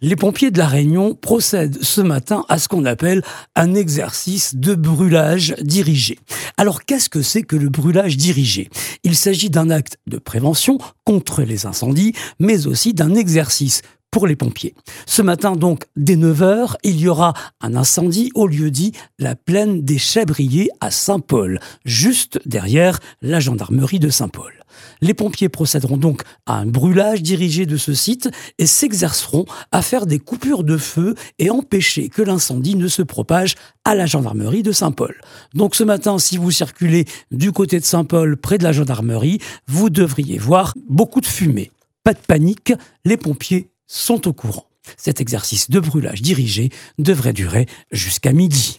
Les pompiers de La Réunion procèdent ce matin à ce qu'on appelle un exercice de brûlage dirigé. Alors qu'est-ce que c'est que le brûlage dirigé ? Il s'agit d'un acte de prévention contre les incendies, mais aussi d'un exercice pour les pompiers. Ce matin donc, dès 9h, il y aura un incendie au lieu-dit la plaine des Chèvriers à Saint-Paul, juste derrière la gendarmerie de Saint-Paul. Les pompiers procéderont donc à un brûlage dirigé de ce site et s'exerceront à faire des coupures de feu et empêcher que l'incendie ne se propage à la gendarmerie de Saint-Paul. Donc ce matin, si vous circulez du côté de Saint-Paul, près de la gendarmerie, vous devriez voir beaucoup de fumée. Pas de panique, les pompiers sont au courant. Cet exercice de brûlage dirigé devrait durer jusqu'à midi.